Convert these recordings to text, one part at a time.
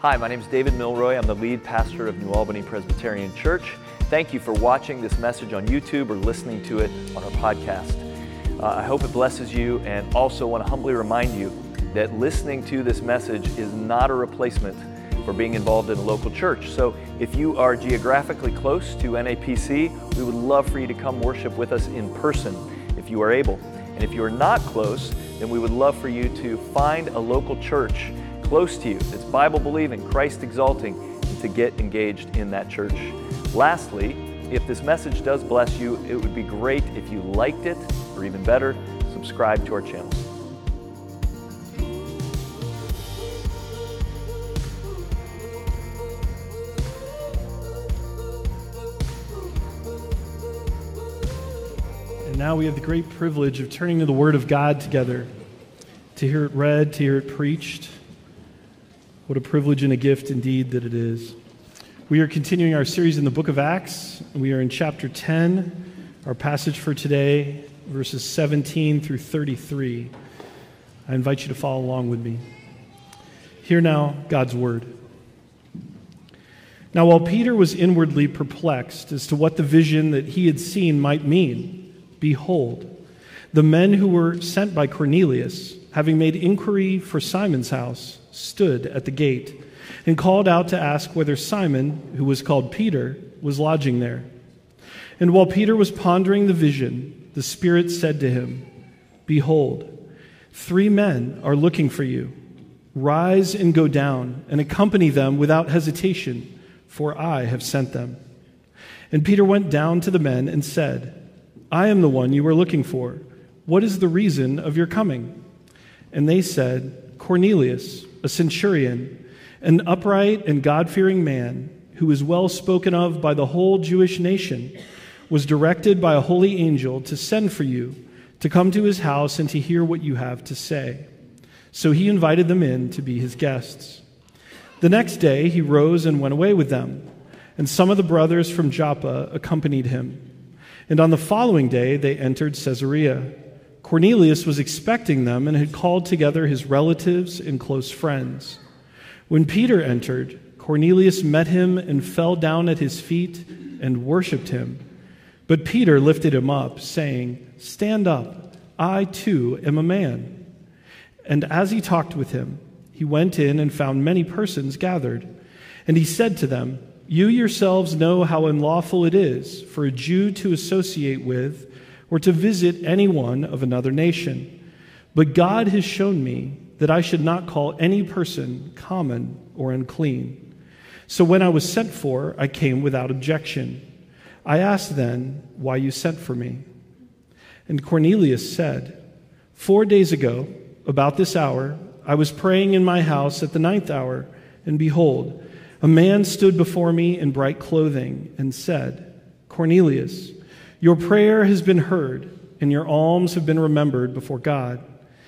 Hi, my name is David Milroy. I'm the lead pastor of New Albany Presbyterian Church. Thank you for watching this message on YouTube or listening to it on our podcast. I hope it blesses you, and also want to humbly remind you that listening to this message is not a replacement for being involved in a local church. So if you are geographically close to NAPC, we would love for you to come worship with us in person if you are able. And if you are not close, then we would love for you to find a local church close to you that's Bible-believing, Christ-exalting, and to get engaged in that church. Lastly, if this message does bless you, it would be great if you liked it, or even better, subscribe to our channel. And now we have the great privilege of turning to the Word of God together, to hear it read, to hear it preached. What a privilege and a gift indeed that it is. We are continuing our series in the book of Acts. We are in chapter 10. Our passage for today, verses 17 through 33. I invite you to follow along with me. Hear now God's word. Now, while Peter was inwardly perplexed as to what the vision that he had seen might mean, behold, the men who were sent by Cornelius, having made inquiry for Simon's house, stood at the gate and called out to ask whether Simon, who was called Peter, was lodging there. And while Peter was pondering the vision, the Spirit said to him, "Behold, 3 men are looking for you. Rise and go down and accompany them without hesitation, for I have sent them." And Peter went down to the men and said, "I am the one you were looking for. What is the reason of your coming?" And they said, "Cornelius, a centurion, an upright and God-fearing man, who is well spoken of by the whole Jewish nation, was directed by a holy angel to send for you, to come to his house and to hear what you have to say." So he invited them in to be his guests. The next day he rose and went away with them, and some of the brothers from Joppa accompanied him. And on the following day they entered Caesarea. Cornelius was expecting them and had called together his relatives and close friends. When Peter entered, Cornelius met him and fell down at his feet and worshipped him. But Peter lifted him up, saying, "Stand up, I too am a man." And as he talked with him, he went in and found many persons gathered. And he said to them, "You yourselves know how unlawful it is for a Jew to associate with or to visit anyone of another nation. But God has shown me that I should not call any person common or unclean. So when I was sent for, I came without objection. I asked then why you sent for me." And Cornelius said, 4 days ago, about this hour, I was praying in my house at the 9th hour, and behold, a man stood before me in bright clothing and said, "Cornelius, your prayer has been heard, and your alms have been remembered before God.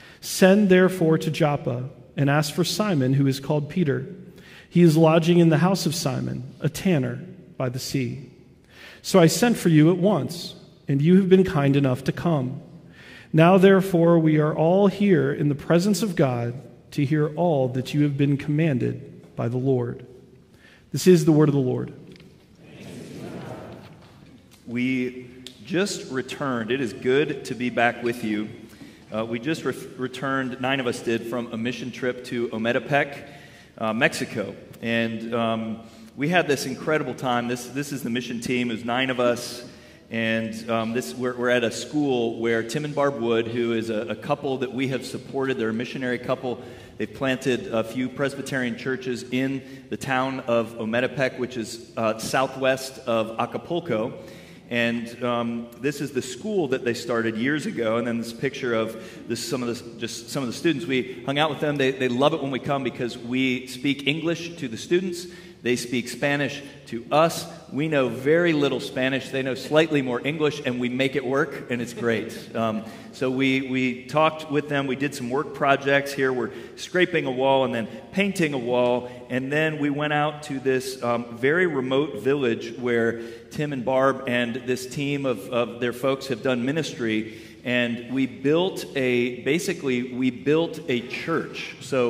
Send therefore to Joppa, and ask for Simon, who is called Peter. He is lodging in the house of Simon, a tanner by the sea." So I sent for you at once, and you have been kind enough to come. Now therefore we are all here in the presence of God to hear all that you have been commanded by the Lord. This is the word of the Lord. We just returned. It is good to be back with you. We just returned, 9 of us did, from a mission trip to Ometepec, Mexico. And we had this incredible time. This is the mission team. It was 9 of us. And we're at a school where Tim and Barb Wood, who is a couple that we have supported. They're a missionary couple. They've planted a few Presbyterian churches in the town of Ometepec, which is southwest of Acapulco. And this is the school that they started years ago. And then this picture of some of the students. We hung out with them. They love it when we come because we speak English to the students. They speak Spanish to us. We know very little Spanish. They know slightly more English, and we make it work, and it's great. So we talked with them. We did some work projects. Here we're scraping a wall and then painting a wall. And then we went out to this very remote village where Tim and Barb and this team of their folks have done ministry. And we built a church. So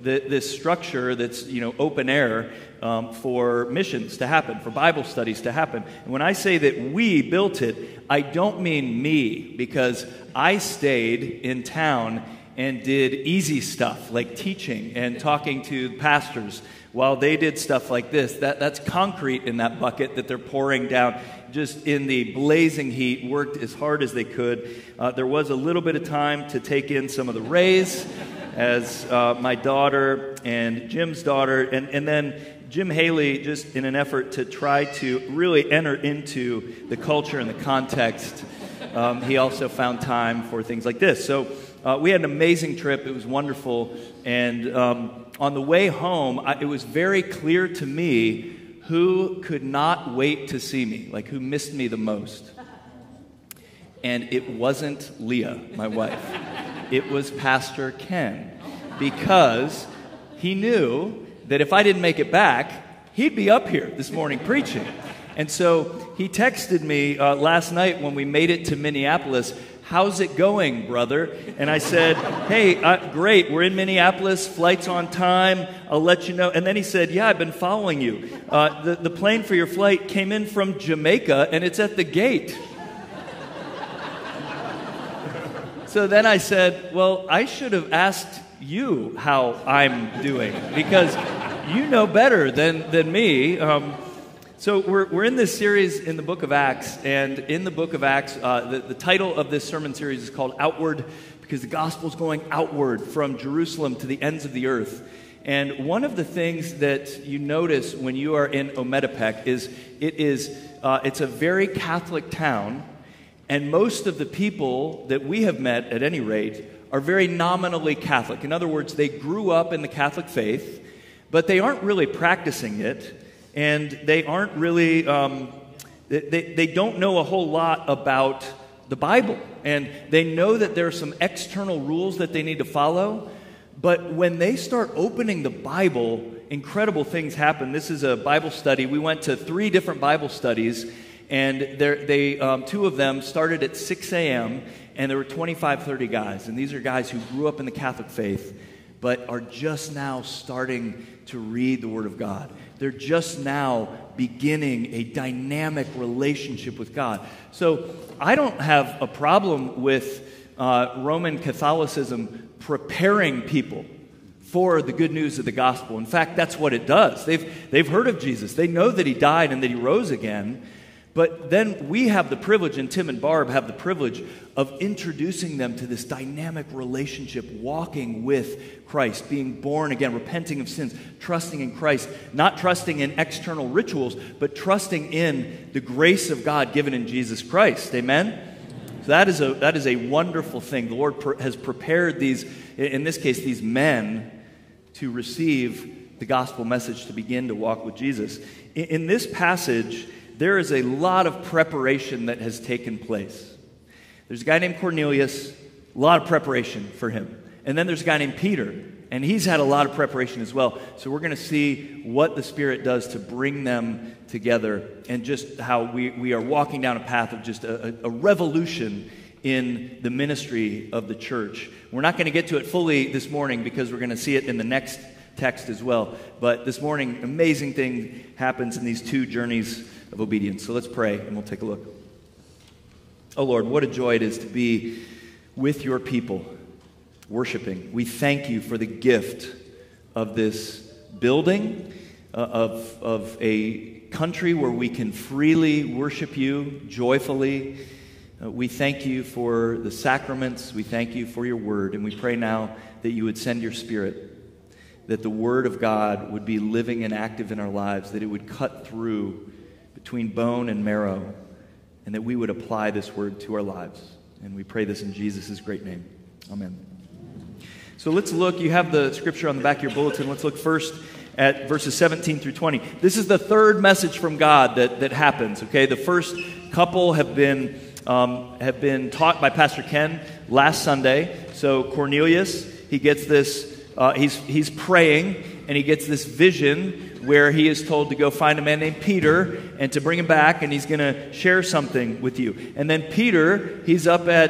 this structure that's, open air for missions to happen, for Bible studies to happen. And when I say that we built it, I don't mean me, because I stayed in town and did easy stuff like teaching and talking to pastors while they did stuff like this. That's concrete in that bucket that they're pouring down just in the blazing heat, worked as hard as they could. There was a little bit of time to take in some of the rays as my daughter and Jim's daughter, and then Jim Haley, just in an effort to try to really enter into the culture and the context, he also found time for things like this. So we had an amazing trip. It was wonderful. And on the way home, it was very clear to me who could not wait to see me, like who missed me the most. And it wasn't Leah, my wife. It was Pastor Ken, because he knew that if I didn't make it back, he'd be up here this morning preaching. And so he texted me last night when we made it to Minneapolis, "How's it going, brother?" And I said, "Hey, great, we're in Minneapolis, flight's on time, I'll let you know." And then he said, "Yeah, I've been following you. The plane for your flight came in from Jamaica, and it's at the gate." So then I said, "Well, I should have asked you how I'm doing, because you know better than me." So we're in this series in the book of Acts, and in the book of Acts, the title of this sermon series is called Outward, because the gospel is going outward from Jerusalem to the ends of the earth. And one of the things that you notice when you are in Ometepec is it's a very Catholic town, and most of the people that we have met, at any rate, are very nominally Catholic. In other words, they grew up in the Catholic faith, but they aren't really practicing it. And they aren't really, they don't know a whole lot about the Bible. And they know that there are some external rules that they need to follow. But when they start opening the Bible, incredible things happen. This is a Bible study. We went to 3 different Bible studies. And they 2 of them started at 6 a.m. And there were 25, 30 guys. And these are guys who grew up in the Catholic faith, but are just now starting to read the Word of God. They're just now beginning a dynamic relationship with God. So I don't have a problem with Roman Catholicism preparing people for the good news of the gospel. In fact, that's what it does. They've heard of Jesus. They know that he died and that he rose again. But then we have the privilege, and Tim and Barb have the privilege of introducing them to this dynamic relationship, walking with Christ, being born again, repenting of sins, trusting in Christ, not trusting in external rituals, but trusting in the grace of God given in Jesus Christ. Amen? So that is a wonderful thing. The Lord has prepared these, in this case, these men to receive the gospel message, to begin to walk with Jesus. In this passage, there is a lot of preparation that has taken place. There's a guy named Cornelius, a lot of preparation for him. And then there's a guy named Peter, and he's had a lot of preparation as well. So we're going to see what the Spirit does to bring them together, and just how we are walking down a path of just a revolution in the ministry of the church. We're not going to get to it fully this morning, because we're going to see it in the next text as well. But this morning, amazing thing happens in these 2 journeys of obedience. So let's pray, and we'll take a look. Oh Lord, what a joy it is to be with your people, worshiping. We thank you for the gift of this building, of a country where we can freely worship you joyfully. We thank you for the sacraments. We thank you for your word. And we pray now that you would send your Spirit, that the word of God would be living and active in our lives, that it would cut through between bone and marrow, and that we would apply this word to our lives. And we pray this in Jesus' great name. Amen. So let's look. You have the scripture on the back of your bulletin. Let's look first at verses 17 through 20. This is the 3rd message from God that happens. Okay, the first couple have been taught by Pastor Ken last Sunday. So Cornelius, he gets this. He's praying, and he gets this vision where he is told to go find a man named Peter and to bring him back, and he's going to share something with you. And then Peter, he's up at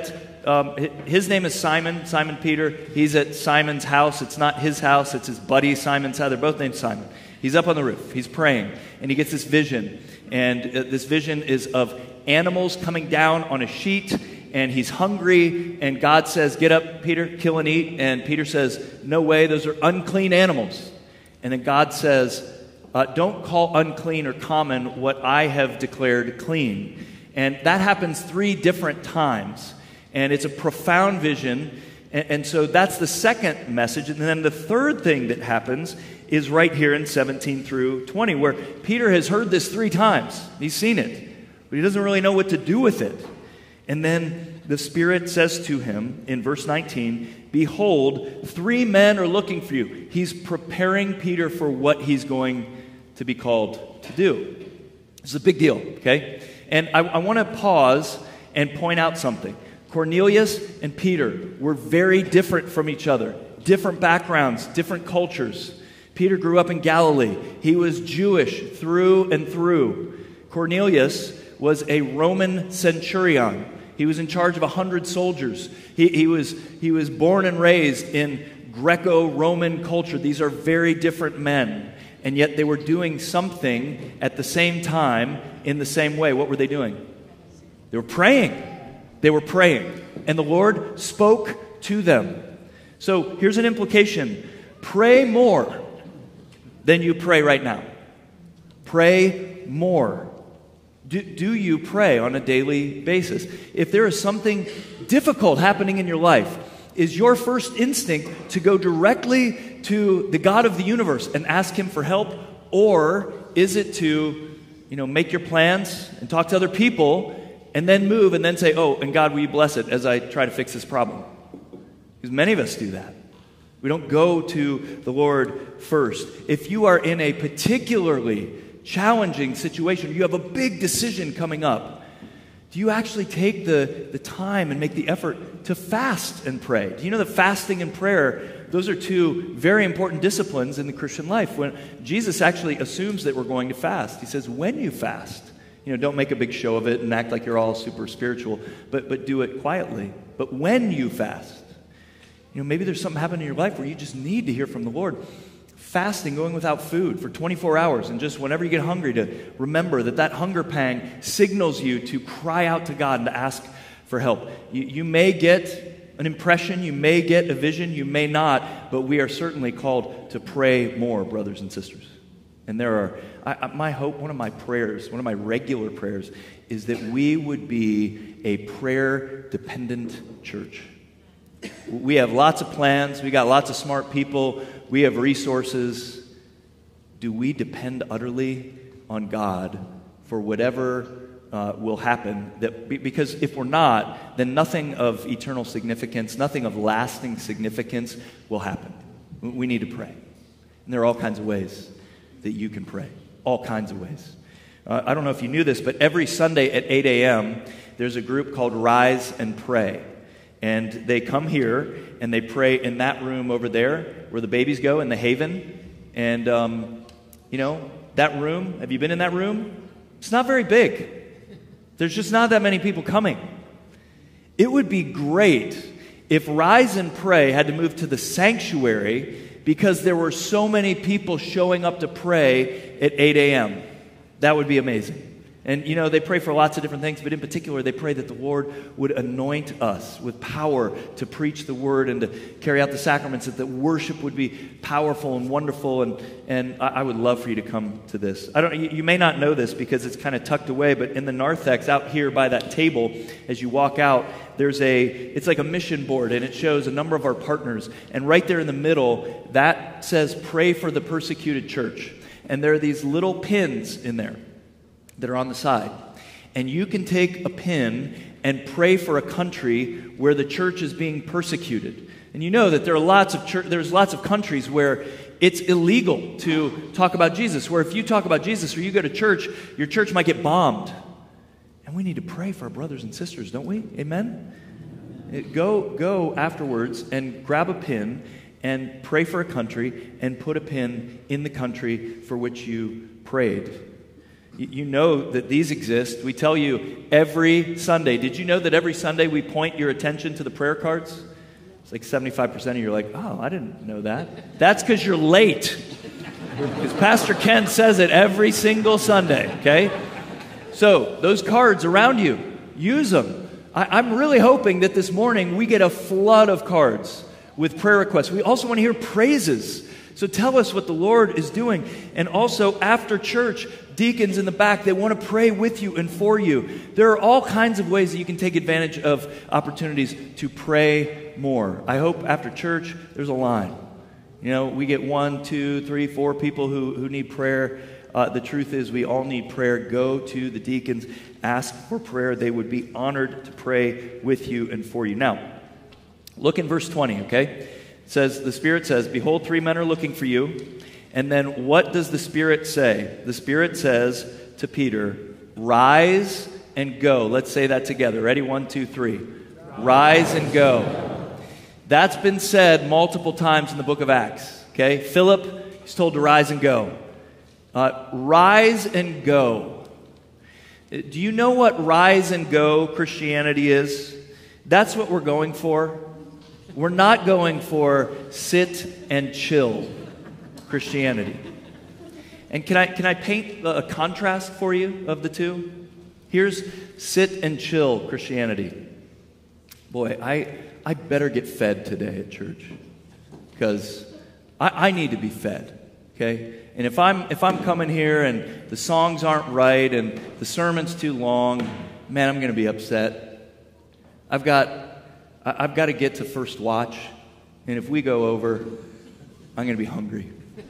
his name is Simon Peter. He's at Simon's house. It's not his house. It's his buddy Simon's house. They're both named Simon. He's up on the roof. He's praying, and he gets this vision. And this vision is of animals coming down on a sheet, and he's hungry, and God says, "Get up, Peter, kill and eat." And Peter says, "No way, those are unclean animals." And then God says, "Don't call unclean or common what I have declared clean." And that happens 3 different times. And it's a profound vision. And so that's the second message. And then the third thing that happens is right here in 17 through 20, where Peter has heard this 3 times. He's seen it, but he doesn't really know what to do with it. And then the Spirit says to him in verse 19, "Behold, 3 men are looking for you." He's preparing Peter for what he's going to be called to do. It's a big deal, okay? And I want to pause and point out something. Cornelius and Peter were very different from each other. Different backgrounds, different cultures. Peter grew up in Galilee. He was Jewish through and through. Cornelius was a Roman centurion. He was in charge of 100 soldiers. He was born and raised in Greco-Roman culture. These are very different men. And yet they were doing something at the same time in the same way. What were they doing? They were praying. They were praying. And the Lord spoke to them. So here's an implication. Pray more than you pray right now. Pray more. Do you pray on a daily basis? If there is something difficult happening in your life, is your first instinct to go directly to the God of the universe and ask Him for help? Or is it to, make your plans and talk to other people and then move and then say, "Oh, and God, will you bless it as I try to fix this problem?" Because many of us do that. We don't go to the Lord first. If you are in a particularly challenging situation, you have a big decision coming up, do you actually take the time and make the effort to fast and pray? Do you know that fasting and prayer, those are 2 very important disciplines in the Christian life? When Jesus actually assumes that we're going to fast, He says, when you fast, don't make a big show of it and act like you're all super spiritual, but do it quietly. But when you fast, maybe there's something happening in your life where you just need to hear from the Lord. Fasting, going without food for 24 hours, and just whenever you get hungry, to remember that hunger pang signals you to cry out to God and to ask for help. You may get an impression, you may get a vision, you may not, but we are certainly called to pray more, brothers and sisters. And my hope, one of my prayers, one of my regular prayers, is that we would be a prayer-dependent church. We have lots of plans. We got lots of smart people. We have resources. Do we depend utterly on God for whatever will happen? Because if we're not, then nothing of eternal significance, nothing of lasting significance will happen. We need to pray. And there are all kinds of ways that you can pray. All kinds of ways. I don't know if you knew this, but every Sunday at 8 a.m., there's a group called Rise and Pray. And they come here, and they pray in that room over there where the babies go in the Haven. And, that room, have you been in that room? It's not very big. There's just not that many people coming. It would be great if Rise and Pray had to move to the sanctuary because there were so many people showing up to pray at 8 a.m. That would be amazing. And, they pray for lots of different things, but in particular, they pray that the Lord would anoint us with power to preach the word and to carry out the sacraments, that the worship would be powerful and wonderful, and I would love for you to come to this. You may not know this because it's kind of tucked away, but in the narthex out here by that table, as you walk out, it's like a mission board, and it shows a number of our partners, and right there in the middle, that says, "Pray for the Persecuted Church." And there are these little pins in there that are on the side. And you can take a pin and pray for a country where the church is being persecuted. And you know that there's lots of countries where it's illegal to talk about Jesus, where if you talk about Jesus or you go to church, your church might get bombed. And we need to pray for our brothers and sisters, don't we? Amen? Go afterwards and grab a pin and pray for a country and put a pin in the country for which you prayed. You know that these exist. We tell you every Sunday. Did you know that every Sunday we point your attention to the prayer cards? It's like 75% of you are like, oh, I didn't know that. That's because you're late. Because Pastor Ken says it every single Sunday, okay? So those cards around you, use them. I'm really hoping that this morning we get a flood of cards with prayer requests. We also want to hear praises. So tell us what the Lord is doing. And also, after church, deacons in the back, they want to pray with you and for you. There are all kinds of ways that you can take advantage of opportunities to pray more. I hope after church, there's a line. You know, we get 1, 2, 3, 4 people who need prayer. The truth is we all need prayer. Go to the deacons, ask for prayer. They would be honored to pray with you and for you. Now, look in verse 20, okay? It says, the Spirit says, behold, 3 men are looking for you. And then what does the Spirit say? The Spirit says to Peter, rise and go. Let's say that together. Ready? 1, 2, 3. Rise and go. That's been said multiple times in the book of Acts. Okay? Philip is told to rise and go. Rise and go. Do you know what rise and go Christianity is? That's what we're going for. We're not going for sit and chill Christianity. And can I paint a contrast for you of the two? Here's sit and chill Christianity. Boy, I better get fed today at church because I need to be fed. Okay? And if I'm coming here and the songs aren't right and the sermon's too long, man, I'm going to be upset. I've got to get to first watch, and if we go over, I'm going to be hungry.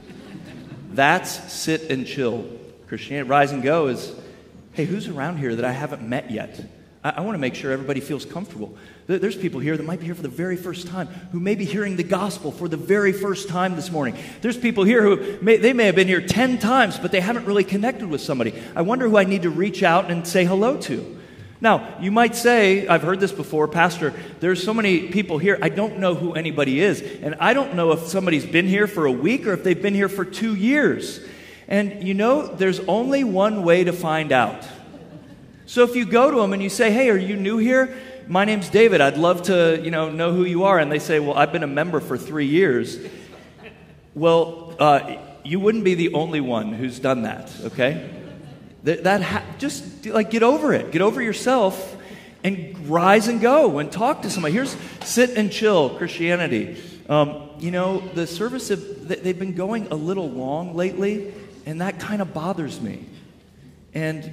That's sit and chill Christianity. Rise and go is, hey, who's around here that I haven't met yet? I want to make sure everybody feels comfortable. There's people here that might be here for the very first time, who may be hearing the gospel for the very first time this morning. There's people here who may have been here 10 times, but they haven't really connected with somebody. I wonder who I need to reach out and say hello to. Now, you might say, I've heard this before, Pastor, there's so many people here, I don't know who anybody is. And I don't know if somebody's been here for a week or if they've been here for 2 years. And you know, there's only one way to find out. So if you go to them and you say, hey, are you new here? My name's David. I'd love to, know who you are. And they say, well, I've been a member for 3 years. Well, you wouldn't be the only one who's done that, okay? Just get over it. Get over yourself and rise and go and talk to somebody. Here's sit and chill Christianity. The service, they've been going a little long lately, and that kind of bothers me. And,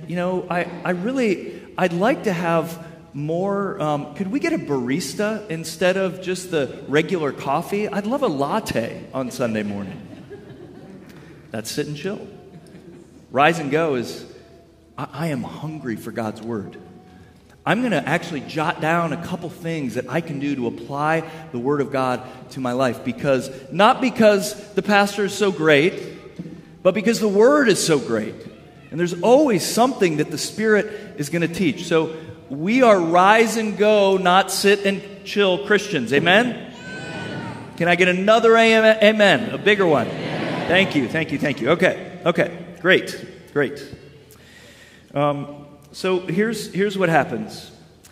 I'd like to have more, could we get a barista instead of just the regular coffee? I'd love a latte on Sunday morning. That's sit and chill. Rise and go is, I am hungry for God's word. I'm going to actually jot down a couple things that I can do to apply the word of God to my life. Not because the pastor is so great, but because the word is so great. And there's always something that the Spirit is going to teach. So we are rise and go, not sit and chill Christians. Amen? Amen. Can I get another amen? A bigger one. Amen. Thank you. Okay. Great. So here's what happens.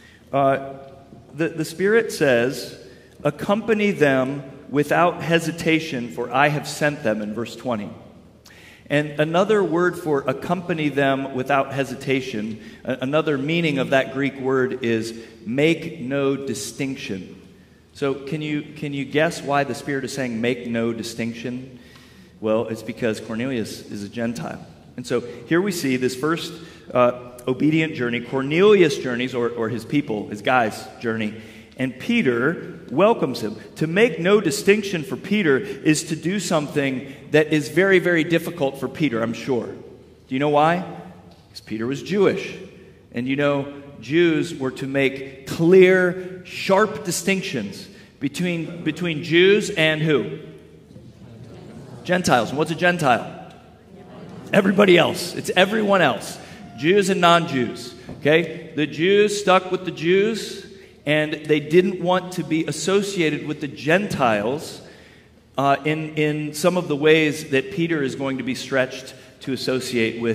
The Spirit says, accompany them without hesitation, for I have sent them, in verse 20. And another word for accompany them without hesitation, another meaning of that Greek word is make no distinction. So can you guess why the Spirit is saying make no distinction? Well, it's because Cornelius is a Gentile. And so here we see this first obedient journey, Cornelius journeys, or his people, his guys' journey. And Peter welcomes him. To make no distinction for Peter is to do something that is very, very difficult for Peter, I'm sure. Do you know why? Because Peter was Jewish. And Jews were to make clear, sharp distinctions between Jews and who? Gentiles. And what's a Gentile? Everybody else. It's everyone else. Jews and non-Jews. Okay? The Jews stuck with the Jews, and they didn't want to be associated with the Gentiles in some of the ways that Peter is going to be stretched to associate with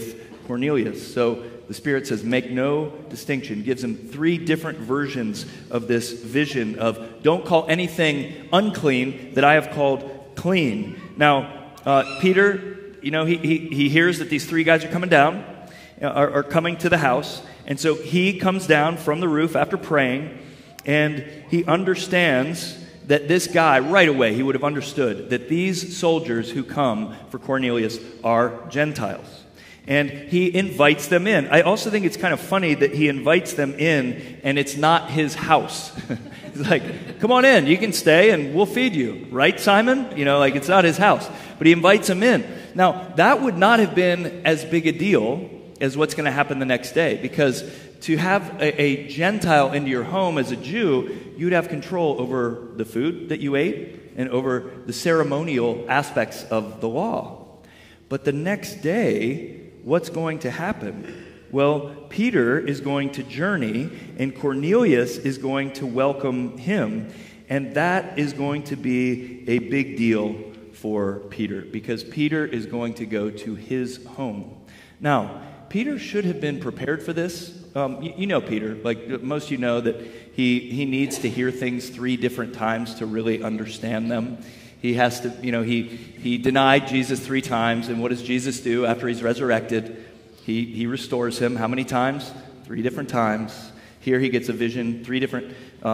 Cornelius. So the Spirit says, make no distinction, gives him 3 different versions of this vision of don't call anything unclean that I have called clean. Now, Peter, he hears that these 3 guys are coming down, are coming to the house, and so he comes down from the roof after praying, and he understands that this guy, right away, he would have understood that these soldiers who come for Cornelius are Gentiles. And he invites them in. I also think it's kind of funny that he invites them in, and it's not his house. He's like, come on in, you can stay, and we'll feed you. Right, Simon? It's not his house. But he invites them in. Now, that would not have been as big a deal as what's going to happen the next day, because to have a Gentile into your home as a Jew, you'd have control over the food that you ate and over the ceremonial aspects of the law. But the next day, what's going to happen? Well, Peter is going to journey, and Cornelius is going to welcome him, and that is going to be a big deal for Peter, because Peter is going to go to his home. Now, Peter should have been prepared for this. Peter, like most of you know, that he needs to hear things 3 different times to really understand them. He has to, he denied Jesus 3 times, and what does Jesus do after he's resurrected? He restores him. How many times? 3 different times. Here he gets a vision, 3 different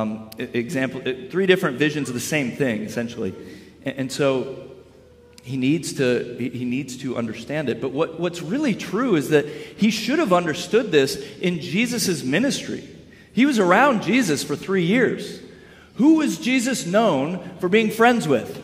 3 different visions of the same thing, essentially. And so he needs to understand it. But what's really true is that he should have understood this in Jesus' ministry. He was around Jesus for 3 years. Who was Jesus known for being friends with?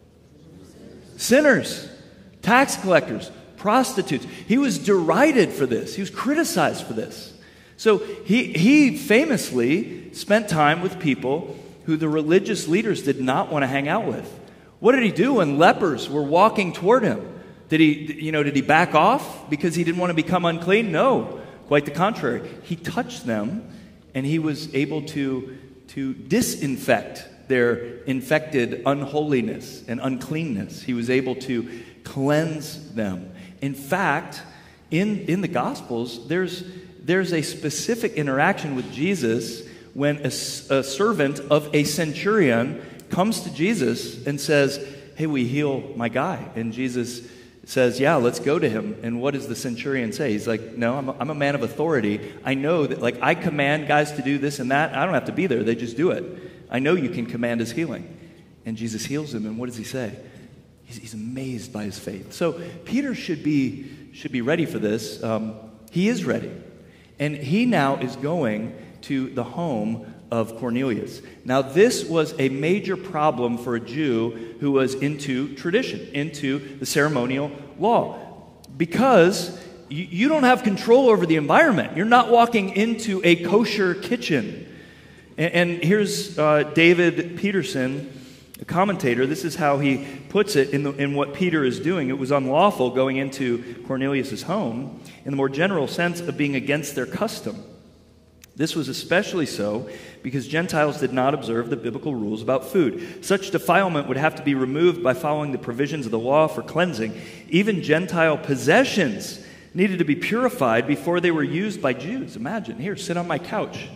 Sinners, tax collectors, prostitutes. He was derided for this. He was criticized for this. So he famously spent time with people who the religious leaders did not want to hang out with. What did he do when lepers were walking toward him? Did he back off because he didn't want to become unclean? No, quite the contrary. He touched them, and he was able to disinfect their infected unholiness and uncleanness. He was able to cleanse them. In fact, in the Gospels, there's a specific interaction with Jesus when a servant of a centurion comes to Jesus and says, hey, will you heal my guy? And Jesus says, yeah, let's go to him. And what does the centurion say? He's like, no, I'm a man of authority. I know that, I command guys to do this and that. I don't have to be there. They just do it. I know you can command his healing. And Jesus heals him. And what does he say? He's amazed by his faith. So Peter should be ready for this. He is ready. And he now is going to the home of Cornelius. Now, this was a major problem for a Jew who was into tradition, into the ceremonial law, because you don't have control over the environment. You're not walking into a kosher kitchen. And here's David Peterson, a commentator. This is how he puts it in what Peter is doing. It was unlawful going into Cornelius' home in the more general sense of being against their custom. This was especially so because Gentiles did not observe the biblical rules about food. Such defilement would have to be removed by following the provisions of the law for cleansing. Even Gentile possessions needed to be purified before they were used by Jews. Imagine, here, sit on my couch.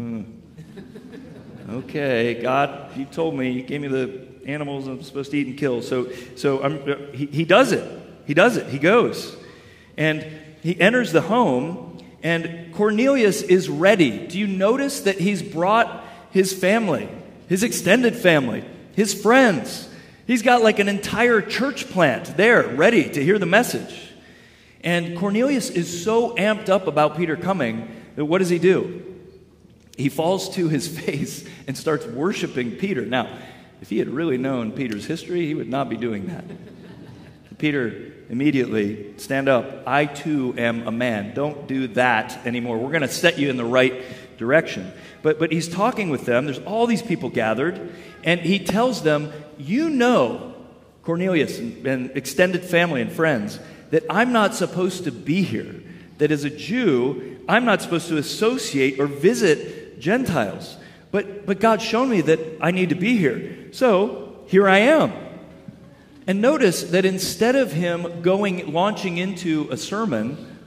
Okay, God, you told me, you gave me the animals I'm supposed to eat and kill. So he does it. He does it. He goes. And he enters the home, and Cornelius is ready. Do you notice that he's brought his family, his extended family, his friends? He's got like an entire church plant there ready to hear the message. And Cornelius is so amped up about Peter coming that what does he do? He falls to his face and starts worshiping Peter. Now, if he had really known Peter's history, he would not be doing that. Peter immediately, stand up. I too am a man. Don't do that anymore. We're going to set you in the right direction. But he's talking with them. There's all these people gathered. And he tells them, you know, Cornelius and extended family and friends, that I'm not supposed to be here. That as a Jew, I'm not supposed to associate or visit Gentiles. But God's shown me that I need to be here. So here I am. And notice that instead of him launching into a sermon,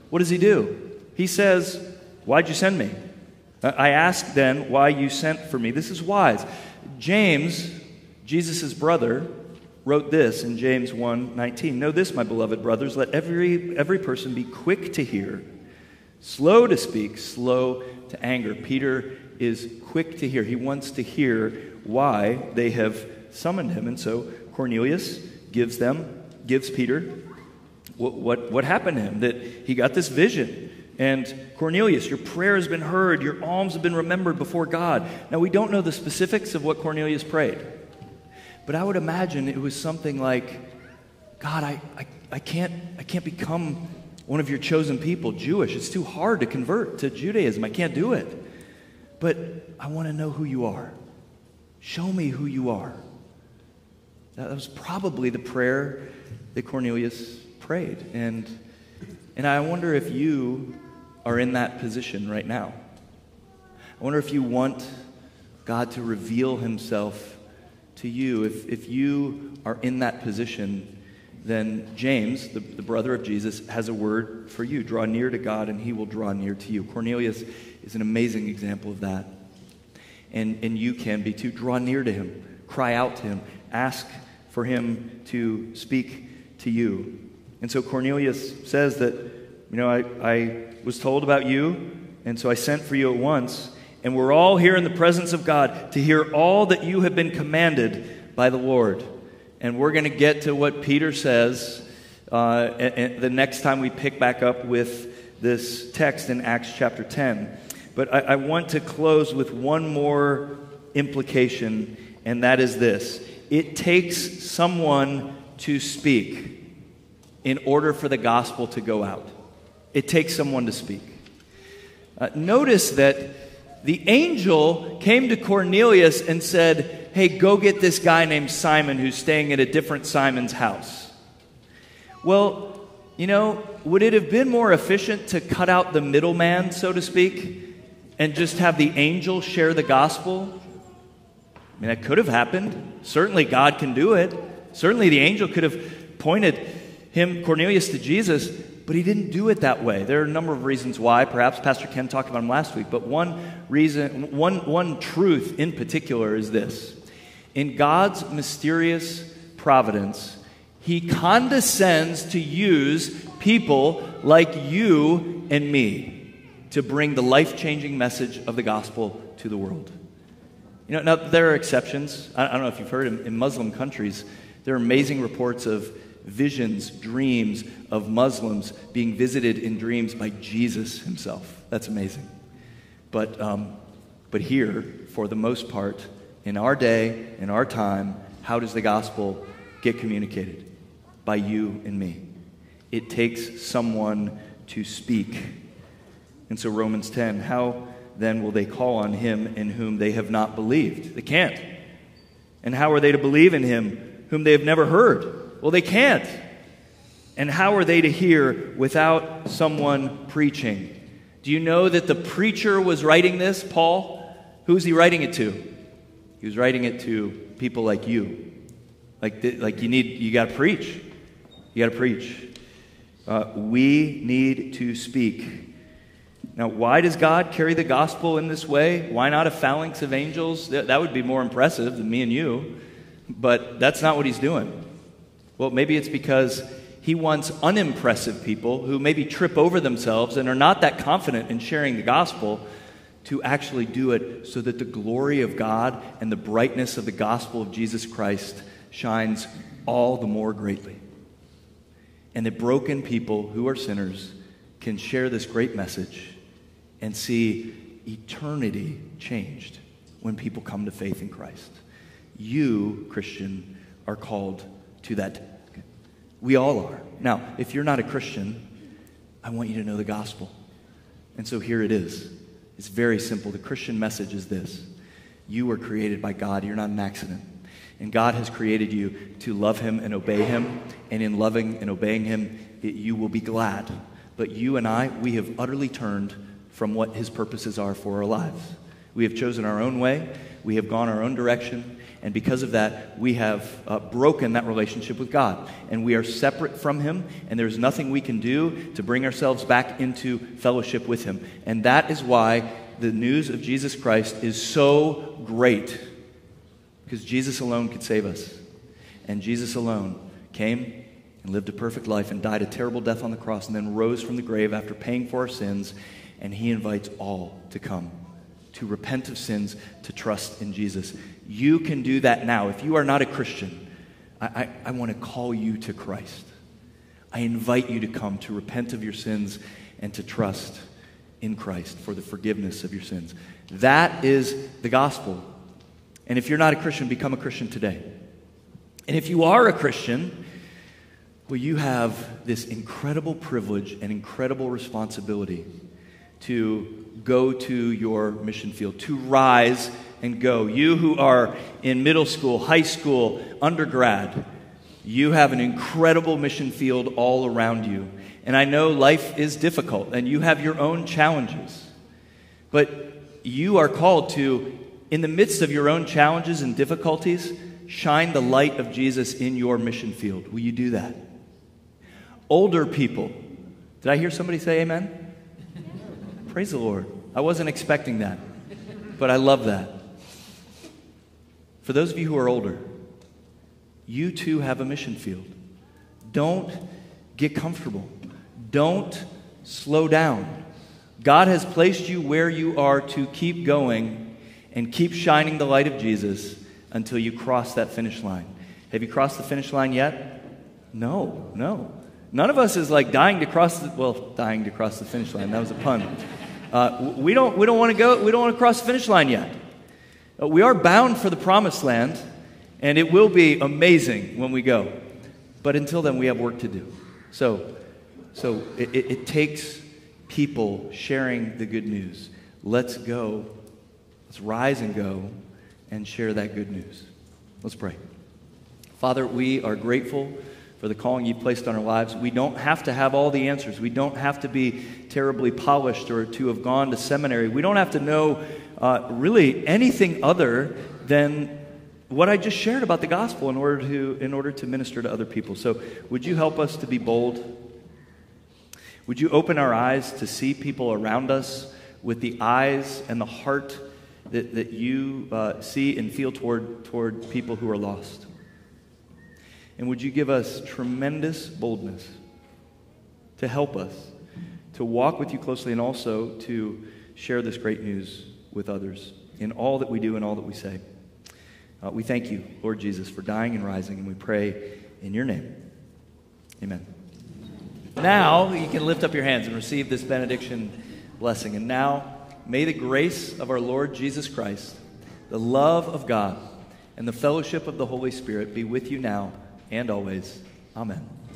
what does he do? He says, why'd you send me? I ask then why you sent for me. This is wise. James, Jesus' brother, wrote this in James 1:19. Know this, my beloved brothers, let every person be quick to hear, slow to speak, slow to anger. Peter is quick to hear. He wants to hear why they have summoned him. And so Cornelius gives Peter what happened to him, that he got this vision. And Cornelius, your prayer has been heard, your alms have been remembered before God. Now, we don't know the specifics of what Cornelius prayed, but I would imagine it was something like, God, I can't become one of your chosen people, Jewish. It's too hard to convert to Judaism. I can't do it. But I want to know who you are. Show me who you are. That was probably the prayer that Cornelius prayed. And I wonder if you are in that position right now. I wonder if you want God to reveal himself to you. If you are in that position, then James, the brother of Jesus, has a word for you. Draw near to God and he will draw near to you. Cornelius is an amazing example of that. And you can be too. Draw near to him. Cry out to him. Ask for him to speak to you. And so Cornelius says that, I was told about you, and so I sent for you at once. And we're all here in the presence of God to hear all that you have been commanded by the Lord. And we're going to get to what Peter says the next time we pick back up with this text in Acts chapter 10. But I want to close with one more implication, and that is this. It takes someone to speak in order for the gospel to go out. It takes someone to speak. Notice that the angel came to Cornelius and said, hey, go get this guy named Simon who's staying at a different Simon's house. Well, would it have been more efficient to cut out the middleman, so to speak, and just have the angel share the gospel? I mean, that could have happened. Certainly God can do it. Certainly the angel could have pointed Cornelius, to Jesus, but he didn't do it that way. There are a number of reasons why. Perhaps Pastor Ken talked about them last week, but one truth in particular is this. In God's mysterious providence, he condescends to use people like you and me to bring the life-changing message of the gospel to the world. Now there are exceptions. I don't know if you've heard, in Muslim countries, there are amazing reports of visions, dreams of Muslims being visited in dreams by Jesus himself. That's amazing. But here, for the most part, in our day, in our time, how does the gospel get communicated? By you and me. It takes someone to speak. And so Romans 10, how then will they call on him in whom they have not believed? They can't. And how are they to believe in him whom they have never heard? Well, they can't. And how are they to hear without someone preaching? Do you know that the preacher was writing this, Paul? Who's he writing it to? He was writing it to people like you. Like you got to preach. You got to preach. We need to speak. Now, why does God carry the gospel in this way? Why not a phalanx of angels? That would be more impressive than me and you. But that's not what he's doing. Well, maybe it's because he wants unimpressive people who maybe trip over themselves and are not that confident in sharing the gospel to actually do it so that the glory of God and the brightness of the gospel of Jesus Christ shines all the more greatly. And that broken people who are sinners can share this great message and see eternity changed when people come to faith in Christ. You, Christian, are called to that task. We all are. Now, if you're not a Christian, I want you to know the gospel. And so here it is. It's very simple. The Christian message is this. You were created by God. You're not an accident. And God has created you to love him and obey him. And in loving and obeying him, you will be glad. But you and I, we have utterly turned from what his purposes are for our lives. We have chosen our own way. We have gone our own direction. And because of that, we have broken that relationship with God. And we are separate from Him, and there's nothing we can do to bring ourselves back into fellowship with Him. And that is why the news of Jesus Christ is so great, because Jesus alone could save us. And Jesus alone came and lived a perfect life and died a terrible death on the cross and then rose from the grave after paying for our sins. And He invites all to come, to repent of sins, to trust in Jesus. You can do that now. If you are not a Christian, I want to call you to Christ. I invite you to come to repent of your sins and to trust in Christ for the forgiveness of your sins. That is the gospel. And if you're not a Christian, become a Christian today. And if you are a Christian, well, you have this incredible privilege and incredible responsibility to go to your mission field, to rise and go. You who are in middle school, high school, undergrad, you have an incredible mission field all around you. And I know life is difficult and you have your own challenges. But you are called to, in the midst of your own challenges and difficulties, shine the light of Jesus in your mission field. Will you do that? Older people. Did I hear somebody say amen? Praise the Lord. I wasn't expecting that, but I love that. For those of you who are older, you too have a mission field. Don't get comfortable. Don't slow down. God has placed you where you are to keep going and keep shining the light of Jesus until you cross that finish line. Have you crossed the finish line yet? No. None of us is like dying to cross the finish line. That was a pun. We don't want to go. We don't want to cross the finish line yet. We are bound for the promised land, and it will be amazing when we go. But until then, we have work to do. So it takes people sharing the good news. Let's go. Let's rise and go and share that good news. Let's pray. Father, we are grateful for the calling you've placed on our lives. We don't have to have all the answers. We don't have to be terribly polished or to have gone to seminary. We don't have to know really anything other than what I just shared about the gospel in order to minister to other people. So would you help us to be bold? Would you open our eyes to see people around us with the eyes and the heart that you see and feel toward people who are lost? And would you give us tremendous boldness to help us to walk with you closely and also to share this great news with others in all that we do and all that we say. We thank you, Lord Jesus, for dying and rising, and we pray in your name. Amen. Now you can lift up your hands and receive this benediction blessing. And now may the grace of our Lord Jesus Christ, the love of God, and the fellowship of the Holy Spirit be with you now and always. Amen.